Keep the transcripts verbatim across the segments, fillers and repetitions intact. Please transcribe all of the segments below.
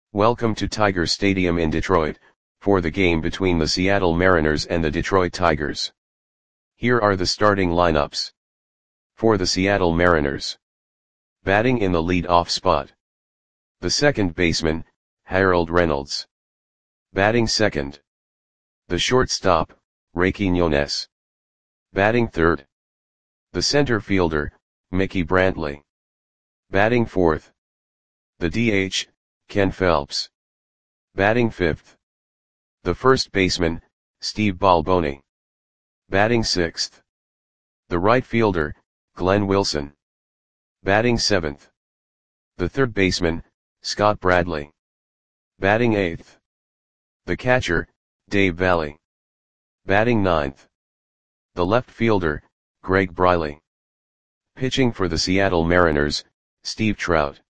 Welcome to Tiger Stadium in Detroit, for the game between the Seattle Mariners and the Detroit Tigers. Here are the starting lineups. For the Seattle Mariners. Batting in the lead-off spot. The second baseman, Harold Reynolds. Batting second. The shortstop, Ray Quiñones. Batting third. The center fielder, Mickey Brantley. Batting fourth. The D H, Ken Phelps. Batting fifth. The first baseman, Steve Balboni. Batting sixth. The right fielder, Glenn Wilson. Batting seventh. The third baseman, Scott Bradley. Batting eighth. The catcher, Dave Valle. Batting ninth. The left fielder, Greg Briley. Pitching for the Seattle Mariners, Steve Trout.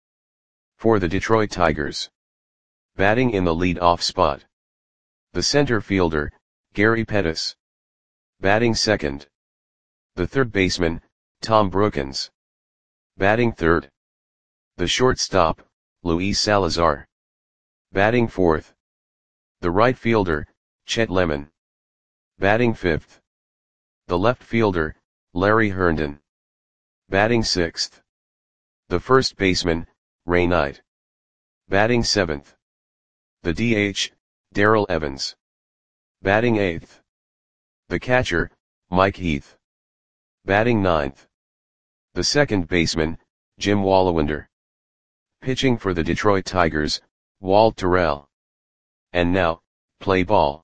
For the Detroit Tigers. Batting in the lead-off spot. The center fielder, Gary Pettis. Batting second. The third baseman, Tom Brookens. Batting third. The shortstop, Luis Salazar. Batting fourth. The right fielder, Chet Lemon. Batting fifth. The left fielder, Larry Herndon. Batting sixth. The first baseman, Ray Knight. Batting seventh. The D H, Darrell Evans. Batting eighth. The catcher, Mike Heath. Batting ninth. The second baseman, Jim Walliwander. Pitching for the Detroit Tigers, Walt Terrell. And now, play ball.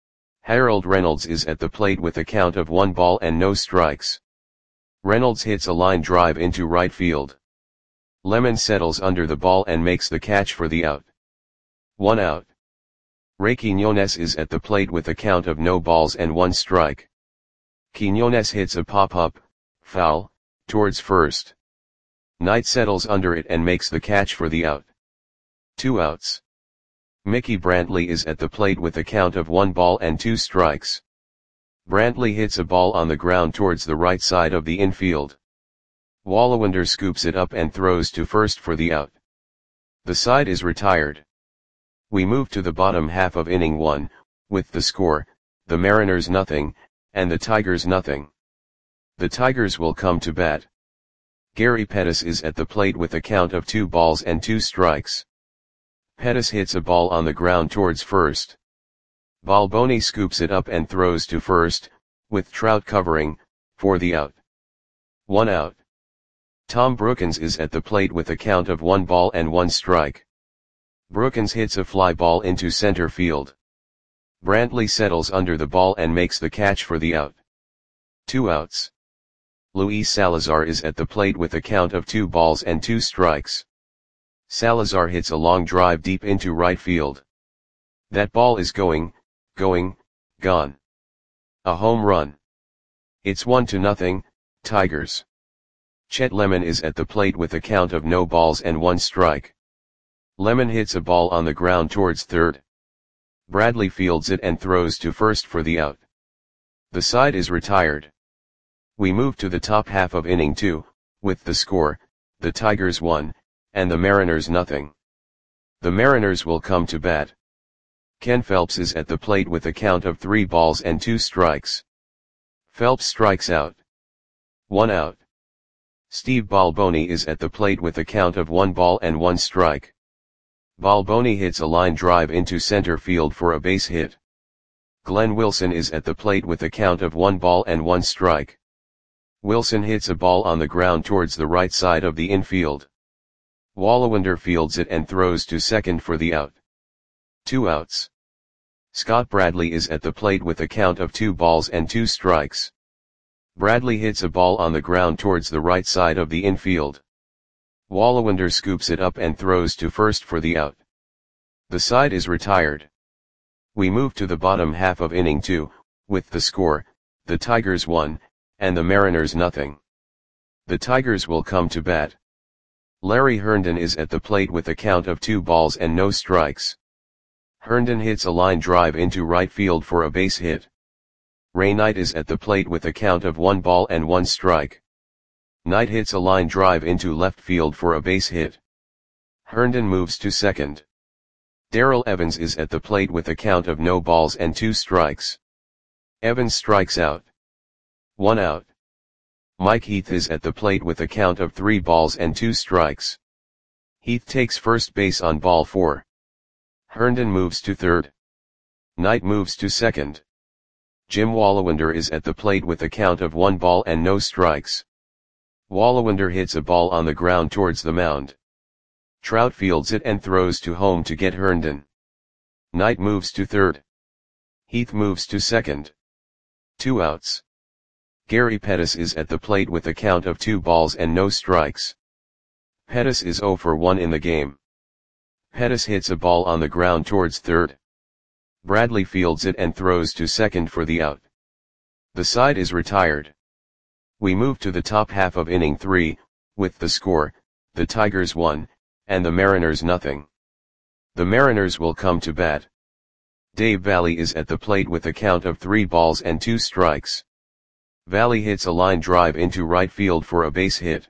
Harold Reynolds is at the plate with a count of one ball and no strikes. Reynolds hits a line drive into right field. Lemon settles under the ball and makes the catch for the out. One out. Ray Quiñones is at the plate with a count of no balls and one strike. Quiñones hits a pop-up, foul, towards first. Knight settles under it and makes the catch for the out. Two outs. Mickey Brantley is at the plate with a count of one ball and two strikes. Brantley hits a ball on the ground towards the right side of the infield. Walliwander scoops it up and throws to first for the out. The side is retired. We move to the bottom half of inning one, with the score, the Mariners nothing, and the Tigers nothing. The Tigers will come to bat. Gary Pettis is at the plate with a count of two balls and two strikes. Pettis hits a ball on the ground towards first. Balboni scoops it up and throws to first, with Trout covering, for the out. One out. Tom Brookens is at the plate with a count of one ball and one strike. Brookens hits a fly ball into center field. Brantley settles under the ball and makes the catch for the out. Two outs. Luis Salazar is at the plate with a count of two balls and two strikes. Salazar hits a long drive deep into right field. That ball is going, going, gone. A home run. It's one to nothing, Tigers. Chet Lemon is at the plate with a count of no balls and one strike. Lemon hits a ball on the ground towards third. Bradley fields it and throws to first for the out. The side is retired. We move to the top half of inning two, with the score, the Tigers one, and the Mariners nothing. The Mariners will come to bat. Ken Phelps is at the plate with a count of three balls and two strikes. Phelps strikes out. One out. Steve Balboni is at the plate with a count of one ball and one strike. Balboni hits a line drive into center field for a base hit. Glenn Wilson is at the plate with a count of one ball and one strike. Wilson hits a ball on the ground towards the right side of the infield. Walliwander fields it and throws to second for the out. Two outs. Scott Bradley is at the plate with a count of two balls and two strikes. Bradley hits a ball on the ground towards the right side of the infield. Walliwander scoops it up and throws to first for the out. The side is retired. We move to the bottom half of inning two, with the score, the Tigers one, and the Mariners nothing. The Tigers will come to bat. Larry Herndon is at the plate with a count of two balls and no strikes. Herndon hits a line drive into right field for a base hit. Ray Knight is at the plate with a count of one ball and one strike. Knight hits a line drive into left field for a base hit. Herndon moves to second. Darrell Evans is at the plate with a count of no balls and two strikes. Evans strikes out. One out. Mike Heath is at the plate with a count of three balls and two strikes. Heath takes first base on ball four. Herndon moves to third. Knight moves to second. Jim Wallawander is at the plate with a count of one ball and no strikes. Wallawander hits a ball on the ground towards the mound. Trout fields it and throws to home to get Herndon. Knight moves to third. Heath moves to second. Two outs. Gary Pettis is at the plate with a count of two balls and no strikes. Pettis is oh for one in the game. Pettis hits a ball on the ground towards third. Bradley fields it and throws to second for the out. The side is retired. We move to the top half of inning three, with the score, the Tigers one, and the Mariners nothing. The Mariners will come to bat. Dave Valle is at the plate with a count of three balls and two strikes. Valle hits a line drive into right field for a base hit.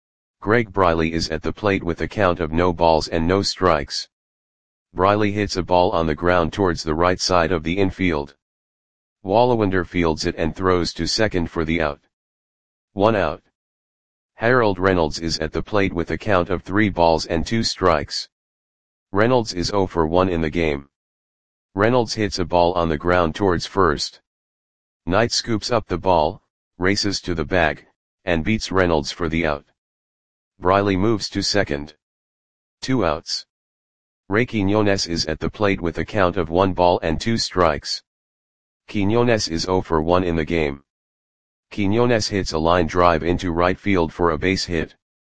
Greg Briley is at the plate with a count of no balls and no strikes. Briley hits a ball on the ground towards the right side of the infield. Wallawander fields it and throws to second for the out. One out. Harold Reynolds is at the plate with a count of three balls and two strikes. Reynolds is oh for one in the game. Reynolds hits a ball on the ground towards first. Knight scoops up the ball, races to the bag, and beats Reynolds for the out. Briley moves to second. Two outs. Ray Quinones is at the plate with a count of one ball and two strikes. Quinones is oh for one in the game. Quinones hits a line drive into right field for a base hit.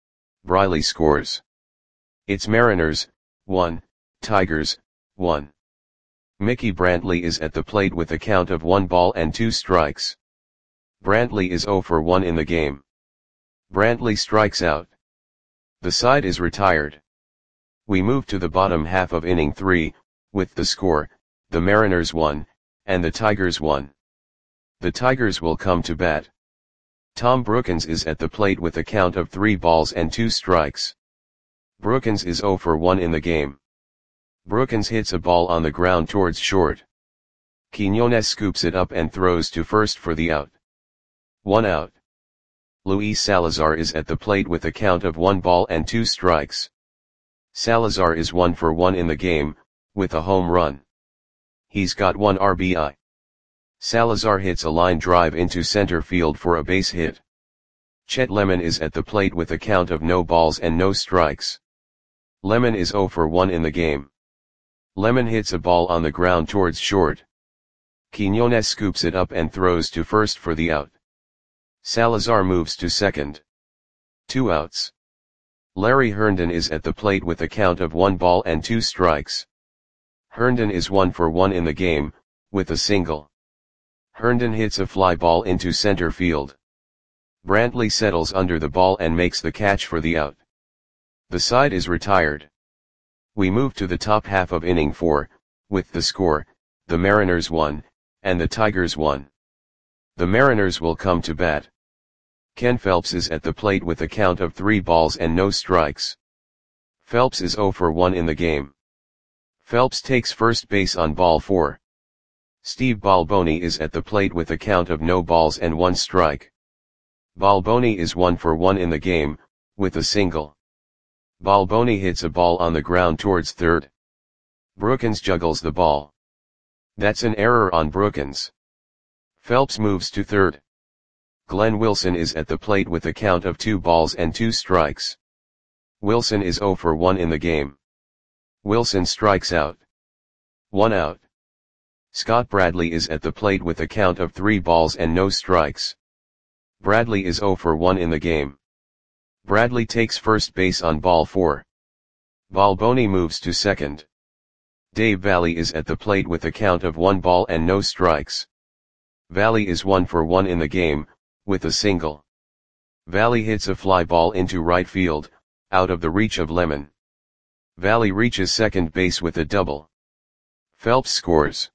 Briley scores. It's Mariners, one, Tigers, one. Mickey Brantley is at the plate with a count of one ball and two strikes. Brantley is oh for one in the game. Brantley strikes out. The side is retired. We move to the bottom half of inning three, with the score, the Mariners one, and the Tigers one. The Tigers will come to bat. Tom Brookins is at the plate with a count of three balls and two strikes. Brookins is oh for one in the game. Brookins hits a ball on the ground towards short. Quinones scoops it up and throws to first for the out. One out. Luis Salazar is at the plate with a count of one ball and two strikes. Salazar is one for one in the game, with a home run. He's got one R B I. Salazar hits a line drive into center field for a base hit. Chet Lemon is at the plate with a count of no balls and no strikes. Lemon is oh for one in the game. Lemon hits a ball on the ground towards short. Quinones scoops it up and throws to first for the out. Salazar moves to second. Two outs. Larry Herndon is at the plate with a count of one ball and two strikes. Herndon is one for one in the game, with a single. Herndon hits a fly ball into center field. Brantley settles under the ball and makes the catch for the out. The side is retired. We move to the top half of inning four, with the score, the Mariners one, and the Tigers one. The Mariners will come to bat. Ken Phelps is at the plate with a count of three balls and no strikes. Phelps is oh for one in the game. Phelps takes first base on ball four. Steve Balboni is at the plate with a count of no balls and one strike. Balboni is one for one in the game, with a single. Balboni hits a ball on the ground towards third. Brookins juggles the ball. That's an error on Brookins. Phelps moves to third. Glenn Wilson is at the plate with a count of two balls and two strikes. Wilson is oh for one in the game. Wilson strikes out. One out. Scott Bradley is at the plate with a count of three balls and no strikes. Bradley is oh for one in the game. Bradley takes first base on ball four. Balboni moves to second. Dave Valle is at the plate with a count of one ball and no strikes. Valle is one for one in the game, with a single. Valle hits a fly ball into right field, out of the reach of Lemon. Valle reaches second base with a double. Phelps scores.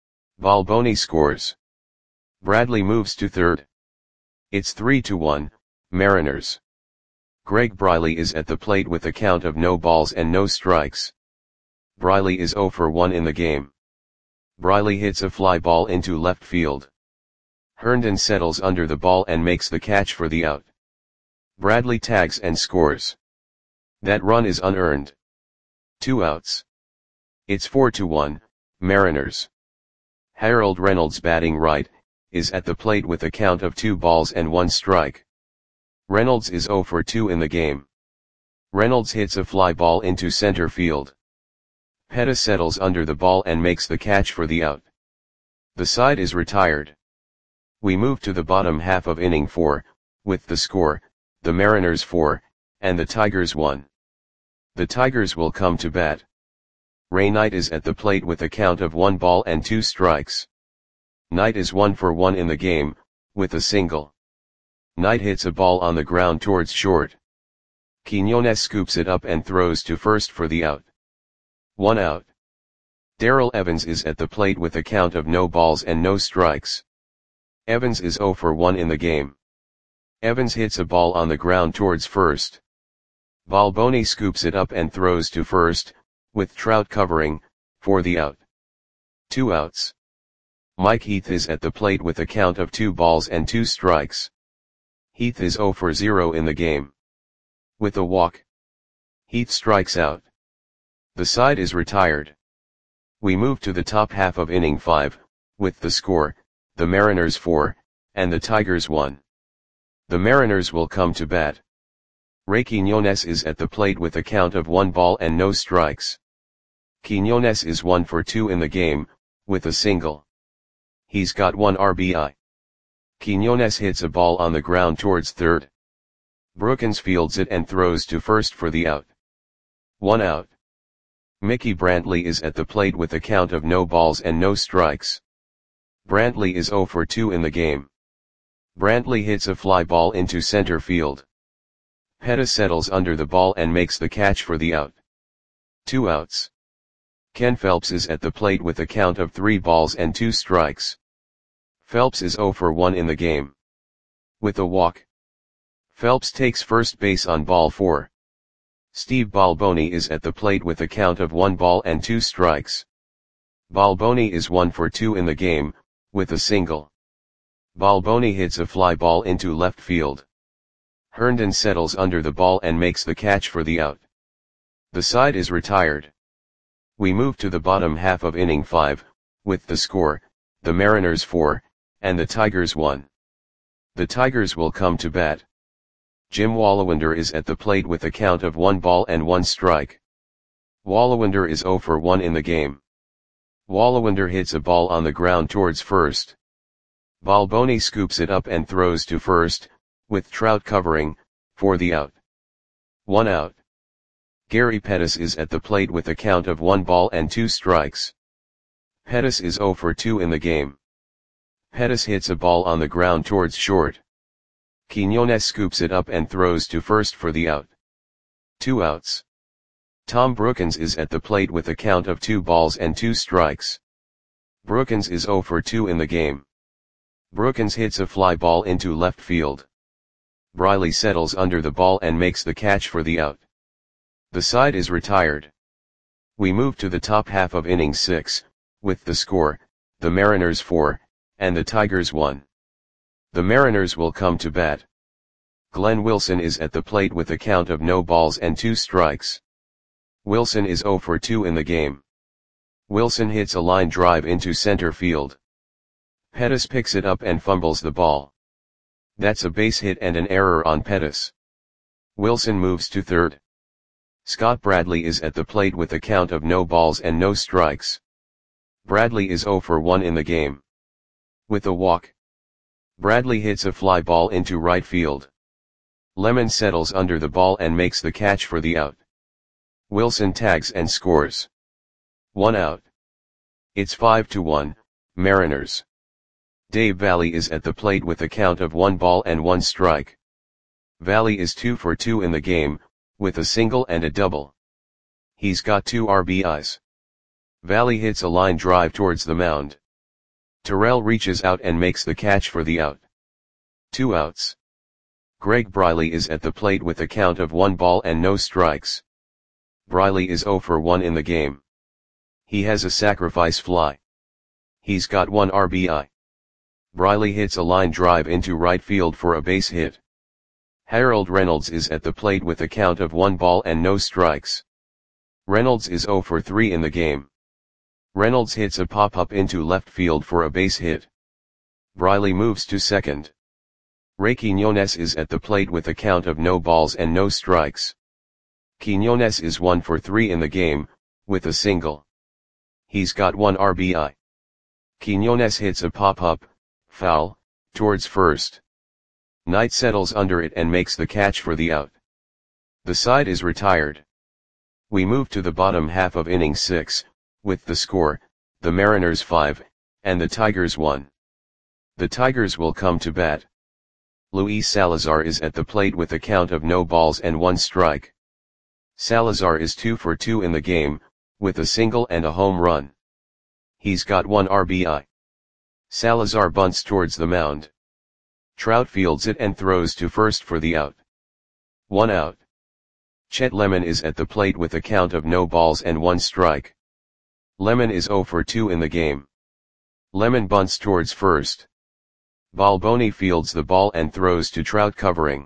Balboni scores. Bradley moves to third. It's three to one, Mariners. Greg Briley is at the plate with a count of no balls and no strikes. Briley is zero for one in the game. Briley hits a fly ball into left field. Herndon settles under the ball and makes the catch for the out. Bradley tags and scores. That run is unearned. Two outs. It's four to one, Mariners. Harold Reynolds, batting right, is at the plate with a count of two balls and one strike. Reynolds is zero for two in the game. Reynolds hits a fly ball into center field. Pettis settles under the ball and makes the catch for the out. The side is retired. We move to the bottom half of inning four, with the score, the Mariners four, and the Tigers one. The Tigers will come to bat. Ray Knight is at the plate with a count of one ball and two strikes. Knight is one for one in the game, with a single. Knight hits a ball on the ground towards short. Quinones scoops it up and throws to first for the out. One out. Darrell Evans is at the plate with a count of no balls and no strikes. Evans is zero for one in the game. Evans hits a ball on the ground towards first. Balboni scoops it up and throws to first, with Trout covering, for the out. Two outs. Mike Heath is at the plate with a count of two balls and two strikes. Heath is zero for zero in the game. With a walk, Heath strikes out. The side is retired. We move to the top half of inning five, with the score, the Mariners four, and the Tigers one. The Mariners will come to bat. Ray Quinones is at the plate with a count of one ball and no strikes. Quinones is one for two in the game, with a single. He's got one R B I. Quinones hits a ball on the ground towards third. Brookins fields it and throws to first for the out. One out. Mickey Brantley is at the plate with a count of no balls and no strikes. Brantley is zero for two in the game. Brantley hits a fly ball into center field. Pettis settles under the ball and makes the catch for the out. Two outs. Ken Phelps is at the plate with a count of three balls and two strikes. Phelps is zero for one in the game. With a walk, Phelps takes first base on ball four. Steve Balboni is at the plate with a count of one ball and two strikes. Balboni is one for two in the game, with a single. Balboni hits a fly ball into left field. Herndon settles under the ball and makes the catch for the out. The side is retired. We move to the bottom half of inning five, with the score, the Mariners four, and the Tigers one. The Tigers will come to bat. Jim Wallawander is at the plate with a count of one ball and one strike. Wallawander is zero for one in the game. Wallawander hits a ball on the ground towards first. Balboni scoops it up and throws to first, with Trout covering, for the out. One out. Gary Pettis is at the plate with a count of one ball and two strikes. Pettis is zero for two in the game. Pettis hits a ball on the ground towards short. Quinones scoops it up and throws to first for the out. Two outs. Tom Brookins is at the plate with a count of two balls and two strikes. Brookins is zero for two in the game. Brookins hits a fly ball into left field. Briley settles under the ball and makes the catch for the out. The side is retired. We move to the top half of inning six, with the score, the Mariners four, and the Tigers one. The Mariners will come to bat. Glenn Wilson is at the plate with a count of no balls and two strikes. Wilson is zero for two in the game. Wilson hits a line drive into center field. Pettis picks it up and fumbles the ball. That's a base hit and an error on Pettis. Wilson moves to third. Scott Bradley is at the plate with a count of no balls and no strikes. Bradley is zero for one in the game. With a walk, Bradley hits a fly ball into right field. Lemon settles under the ball and makes the catch for the out. Wilson tags and scores. One out. It's five to one, Mariners. Dave Valley is at the plate with a count of one ball and one strike. Valley is two for two in the game, with a single and a double. He's got two R B Is. Valley hits a line drive towards the mound. Terrell reaches out and makes the catch for the out. Two outs. Greg Briley is at the plate with a count of one ball and no strikes. Briley is zero for one in the game. He has a sacrifice fly. He's got one R B I. Briley hits a line drive into right field for a base hit. Harold Reynolds is at the plate with a count of one ball and no strikes. Reynolds is zero for three in the game. Reynolds hits a pop-up into left field for a base hit. Briley moves to second. Ray Quiñones is at the plate with a count of no balls and no strikes. Quiñones is one for three in the game, with a single. He's got one R B I. Quiñones hits a pop-up, foul, towards first. Knight settles under it and makes the catch for the out. The side is retired. We move to the bottom half of inning six, with the score, the Mariners five, and the Tigers one. The Tigers will come to bat. Luis Salazar is at the plate with a count of no balls and one strike. Salazar is two for two in the game, with a single and a home run. He's got one R B I. Salazar bunts towards the mound. Trout fields it and throws to first for the out. One out. Chet Lemon is at the plate with a count of no balls and one strike. Lemon is zero for two in the game. Lemon bunts towards first. Balboni fields the ball and throws to Trout covering.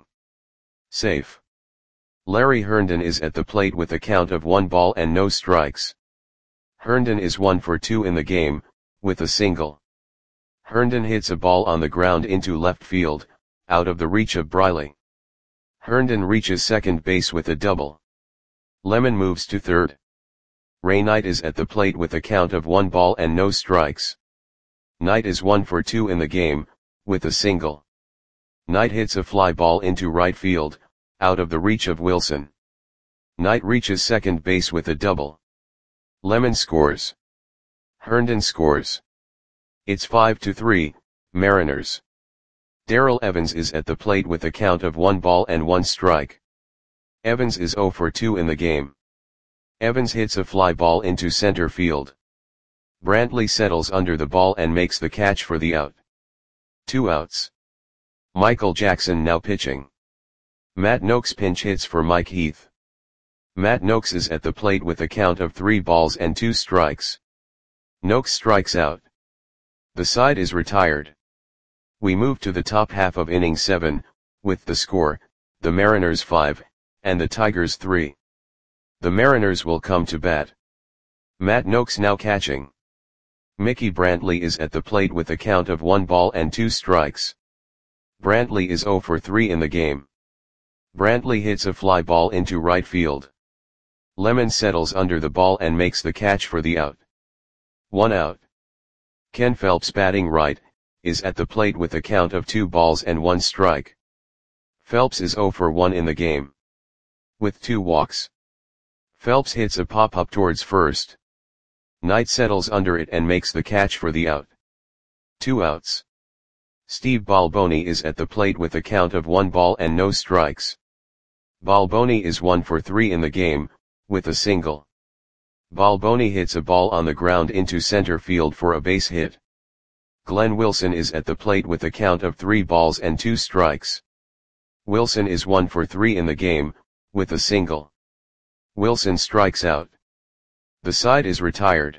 Safe. Larry Herndon is at the plate with a count of one ball and no strikes. Herndon is one for two in the game, with a single. Herndon hits a ball on the ground into left field, out of the reach of Briley. Herndon reaches second base with a double. Lemon moves to third. Ray Knight is at the plate with a count of one ball and no strikes. Knight is one for two in the game, with a single. Knight hits a fly ball into right field, out of the reach of Wilson. Knight reaches second base with a double. Lemon scores. Herndon scores. It's five to three, Mariners. Darrell Evans is at the plate with a count of one ball and one strike. Evans is zero for two in the game. Evans hits a fly ball into center field. Brantley settles under the ball and makes the catch for the out. Two outs. Michael Jackson now pitching. Matt Noakes pinch hits for Mike Heath. Matt Noakes is at the plate with a count of three balls and two strikes. Noakes strikes out. The side is retired. We move to the top half of inning seven, with the score, the Mariners five, and the Tigers three. The Mariners will come to bat. Matt Noakes now catching. Mickey Brantley is at the plate with a count of one ball and two strikes. Brantley is zero for three in the game. Brantley hits a fly ball into right field. Lemon settles under the ball and makes the catch for the out. One out. Ken Phelps batting right, is at the plate with a count of two balls and one strike. Phelps is zero for one in the game. With two walks. Phelps hits a pop-up towards first. Knight settles under it and makes the catch for the out. Two outs. Steve Balboni is at the plate with a count of one ball and no strikes. Balboni is one for three in the game, with a single. Balboni hits a ball on the ground into center field for a base hit. Glenn Wilson is at the plate with a count of three balls and two strikes. Wilson is one for three in the game, with a single. Wilson strikes out. The side is retired.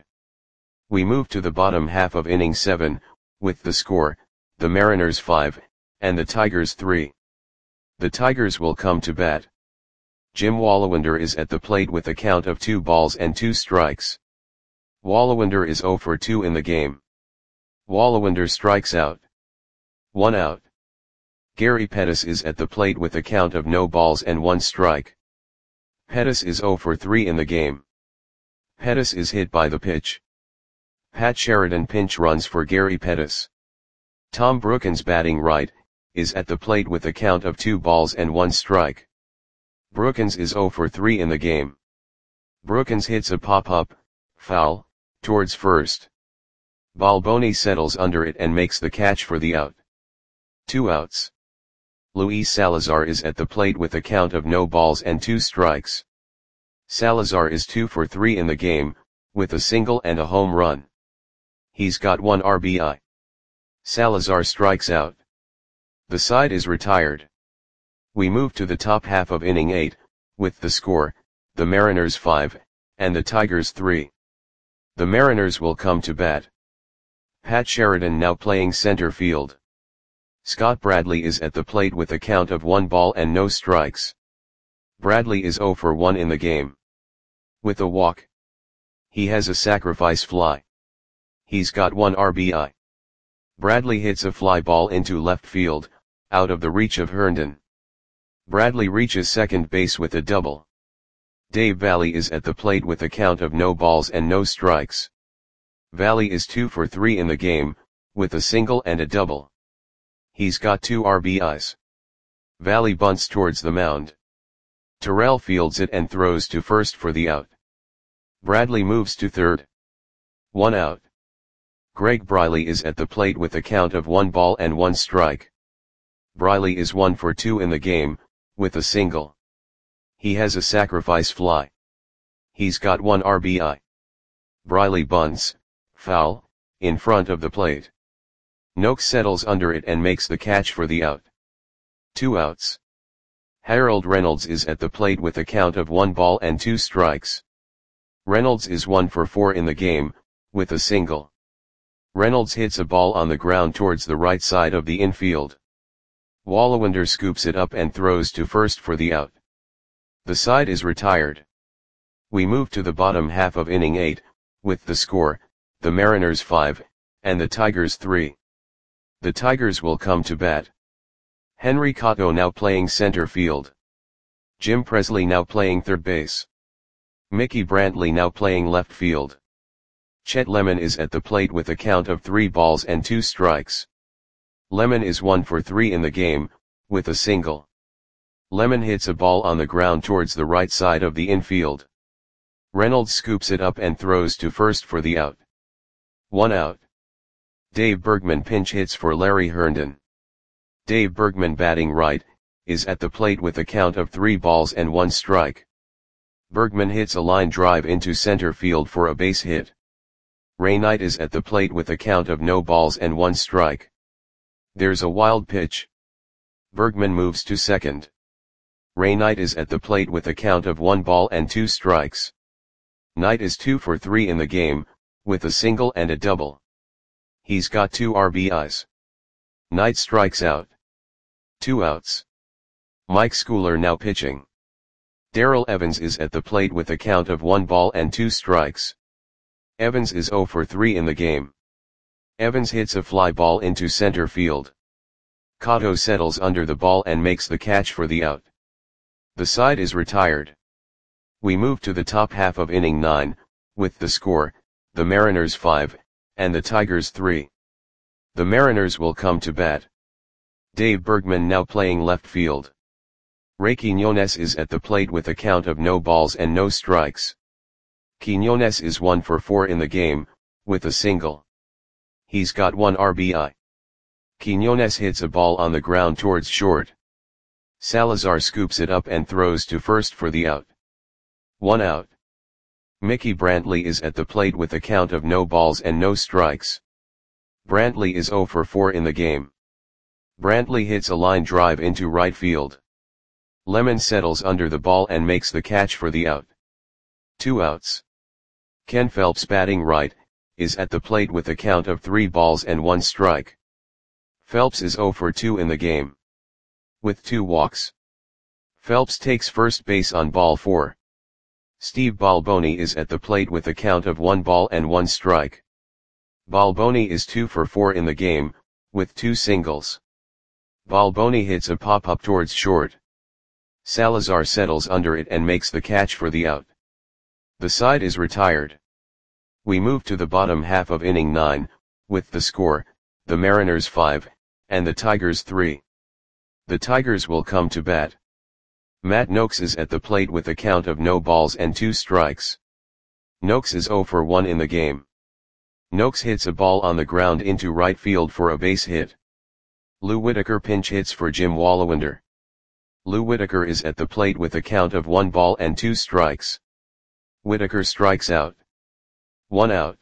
We move to the bottom half of inning seven, with the score, the Mariners five, and the Tigers three. The Tigers will come to bat. Jim Walliwander is at the plate with a count of two balls and two strikes. Walliwander is zero for two in the game. Walliwander strikes out. One out. Gary Pettis is at the plate with a count of no balls and one strike. Pettis is zero for three in the game. Pettis is hit by the pitch. Pat Sheridan pinch runs for Gary Pettis. Tom Brookins batting right, is at the plate with a count of two balls and one strike. Brookins is zero for three in the game. Brookins hits a pop-up, foul, towards first. Balboni settles under it and makes the catch for the out. Two outs. Luis Salazar is at the plate with a count of no balls and two strikes. Salazar is two for three in the game, with a single and a home run. He's got one R B I. Salazar strikes out. The side is retired. We move to the top half of inning eight, with the score, the Mariners five, and the Tigers three. The Mariners will come to bat. Pat Sheridan now playing center field. Scott Bradley is at the plate with a count of one ball and no strikes. Bradley is zero for one in the game. With a walk. He has a sacrifice fly. He's got one R B I. Bradley hits a fly ball into left field, out of the reach of Herndon. Bradley reaches second base with a double. Dave Valle is at the plate with a count of no balls and no strikes. Valle is two for three in the game, with a single and a double. He's got two R B Is. Valle bunts towards the mound. Terrell fields it and throws to first for the out. Bradley moves to third. One out. Greg Briley is at the plate with a count of one ball and one strike. Briley is one for two in the game, with a single. He has a sacrifice fly. He's got one R B I. Briley bunts, foul, in front of the plate. Noakes settles under it and makes the catch for the out. Two outs. Harold Reynolds is at the plate with a count of one ball and two strikes. Reynolds is one for four in the game, with a single. Reynolds hits a ball on the ground towards the right side of the infield. Wallawander scoops it up and throws to first for the out. The side is retired. We move to the bottom half of inning eight, with the score, the Mariners five, and the Tigers three. The Tigers will come to bat. Henry Cotto now playing center field. Jim Presley now playing third base. Mickey Brantley now playing left field. Chet Lemon is at the plate with a count of three balls and two strikes. Lemon is one for three in the game, with a single. Lemon hits a ball on the ground towards the right side of the infield. Reynolds scoops it up and throws to first for the out. One out. Dave Bergman pinch hits for Larry Herndon. Dave Bergman, batting right, is at the plate with a count of three balls and one strike. Bergman hits a line drive into center field for a base hit. Ray Knight is at the plate with a count of no balls and one strike. There's a wild pitch. Bergman moves to second. Ray Knight is at the plate with a count of one ball and two strikes. Knight is two for three in the game, with a single and a double. He's got two R B Is. Knight strikes out. Two outs. Mike Schooler now pitching. Darrell Evans is at the plate with a count of one ball and two strikes. Evans is zero for three in the game. Evans hits a fly ball into center field. Cotto settles under the ball and makes the catch for the out. The side is retired. We move to the top half of inning nine, with the score, the Mariners five, and the Tigers three. The Mariners will come to bat. Dave Bergman now playing left field. Ray Quinones is at the plate with a count of no balls and no strikes. Quinones is one for four in the game, with a single. He's got one R B I. Quinones hits a ball on the ground towards short. Salazar scoops it up and throws to first for the out. One out. Mickey Brantley is at the plate with a count of no balls and no strikes. Brantley is zero for four in the game. Brantley hits a line drive into right field. Lemon settles under the ball and makes the catch for the out. Two outs. Ken Phelps, batting right, is at the plate with a count of three balls and one strike. Phelps is zero for two in the game. With two walks. Phelps takes first base on ball four. Steve Balboni is at the plate with a count of one ball and one strike. Balboni is two for four in the game, with two singles. Balboni hits a pop-up towards short. Salazar settles under it and makes the catch for the out. The side is retired. We move to the bottom half of inning nine, with the score, the Mariners five, and the Tigers three. The Tigers will come to bat. Matt Noakes is at the plate with a count of no balls and two strikes. Noakes is zero for one in the game. Noakes hits a ball on the ground into right field for a base hit. Lou Whitaker pinch hits for Jim Wallawander. Lou Whitaker is at the plate with a count of one ball and two strikes. Whitaker strikes out. One out.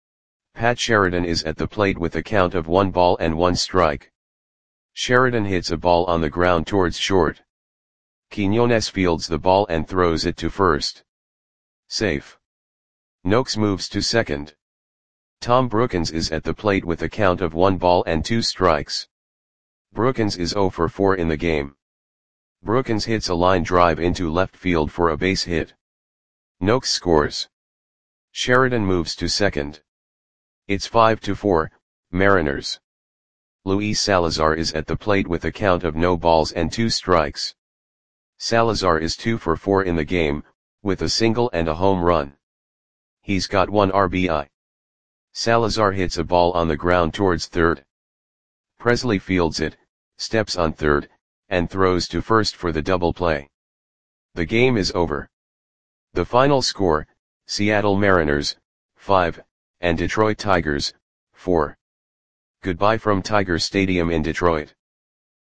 Pat Sheridan is at the plate with a count of one ball and one strike. Sheridan hits a ball on the ground towards short. Quinones fields the ball and throws it to first. Safe. Noakes moves to second. Tom Brookins is at the plate with a count of one ball and two strikes. Brookins is zero for four in the game. Brookins hits a line drive into left field for a base hit. Noakes scores. Sheridan moves to second. It's five to four, Mariners. Luis Salazar is at the plate with a count of no balls and two strikes. Salazar is two for four in the game, with a single and a home run. He's got one R B I. Salazar hits a ball on the ground towards third. Presley fields it, steps on third, and throws to first for the double play. The game is over. The final score, Seattle Mariners, five, and Detroit Tigers, four. Goodbye from Tiger Stadium in Detroit.